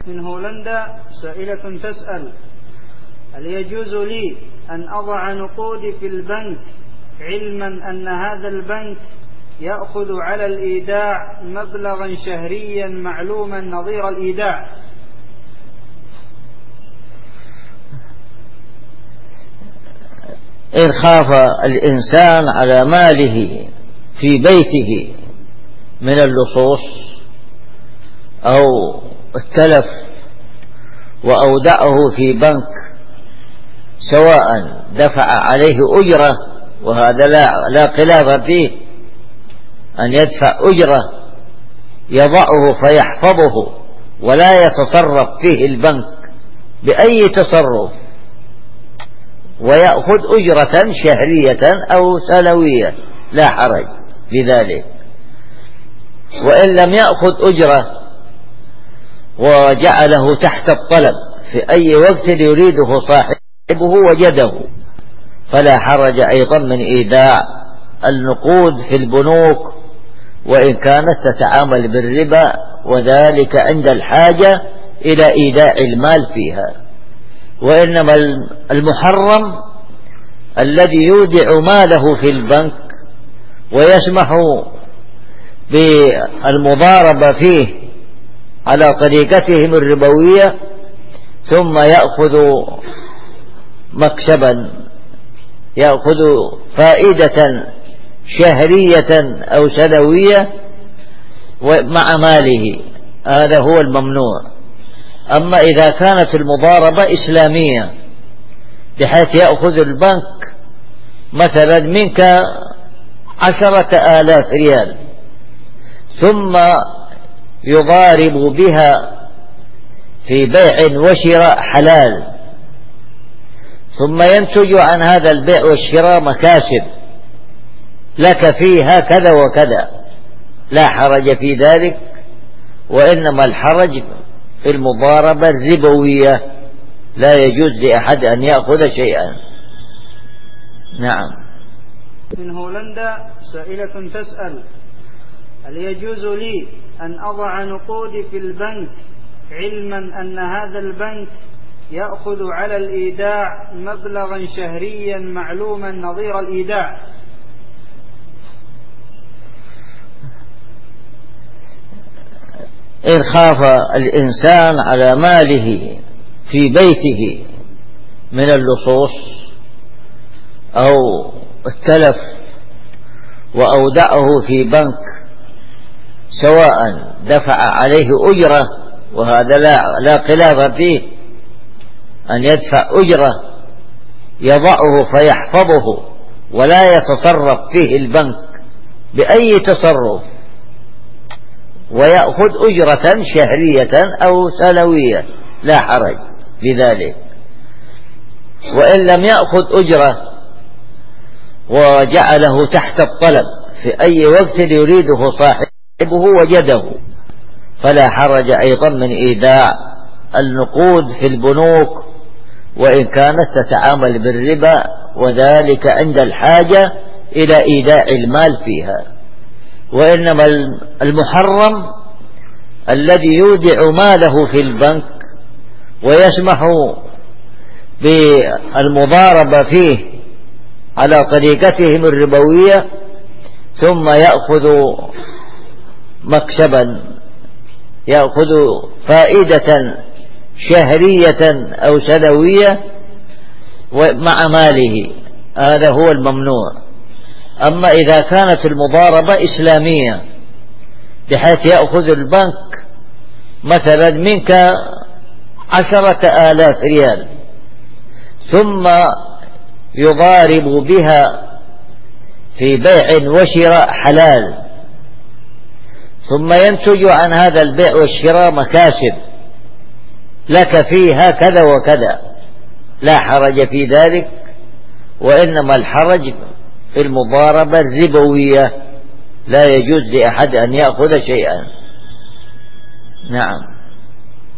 من هولندا سائلة تسأل: هل يجوز لي أن أضع نقودي في البنك علما أن هذا البنك يأخذ على الإيداع مبلغا شهريا معلوما نظير الإيداع؟ إن خاف الإنسان على ماله في بيته من اللصوص أو التلف وأودعه في بنك، سواء دفع عليه أجرة، وهذا لا خلاف فيه، أن يدفع أجرة يضعه فيحفظه ولا يتصرف فيه البنك بأي تصرف، ويأخذ أجرة شهرية أو سنوية لا حرج بذلك. وإن لم يأخذ أجرة وجعله تحت الطلب في أي وقت يريده صاحبه وجده، فلا حرج أيضا من إيداع النقود في البنوك، وإن كانت تتعامل بالربا، وذلك عند الحاجة إلى إيداع المال فيها. وإنما المحرم الذي يودع ماله في البنك ويسمح بالمضاربة فيه على طريقتهم الربوية، ثم يأخذ مكسبا، يأخذ فائدة شهرية أو سنوية مع ماله، هذا هو الممنوع. أما إذا كانت المضاربة إسلامية بحيث يأخذ البنك مثلا منك 10,000 ريال، ثم يضارب بها في بيع وشراء حلال، ثم ينتج عن هذا البيع والشراء مكاسب لك فيها كذا وكذا، لا حرج في ذلك. وإنما الحرج في المضاربة الربوية، لا يجوز لأحد أن يأخذ شيئا. نعم. من هولندا سائلة تسأل: هل يجوز لي أن أضع نقودي في البنك علما أن هذا البنك يأخذ على الإيداع مبلغا شهريا معلوما نظير الإيداع؟ إن خاف الإنسان على ماله في بيته من اللصوص أو التلف وأودعه في بنك، سواء دفع عليه أجرة، وهذا لا خلاف فيه، أن يدفع أجرة يضعه فيحفظه ولا يتصرف فيه البنك بأي تصرف، ويأخذ أجرة شهرية أو سنوية لا حرج بذلك. وإن لم يأخذ أجرة وجعله تحت الطلب في أي وقت يريده صاحبه وجده، فلا حرج أيضا من إيداع النقود في البنوك، وإن كانت تتعامل بالربا، وذلك عند الحاجة إلى إيداع المال فيها. وإنما المحرم الذي يودع ماله في البنك ويسمح بالمضاربة فيه على طريقتهم الربوية، ثم يأخذ مكسبا، يأخذ فائدة شهرية أو سنوية مع ماله، هذا هو الممنوع. أما إذا كانت المضاربة إسلامية بحيث يأخذ البنك مثلا منك 10,000 ريال، ثم يضارب بها في بيع وشراء حلال، ثم ينتج عن هذا البيع والشراء مكاسب لك فيها كذا وكذا، لا حرج في ذلك. وإنما الحرج في المضاربة الربوية، لا يجوز لأحد أن يأخذ شيئا. نعم.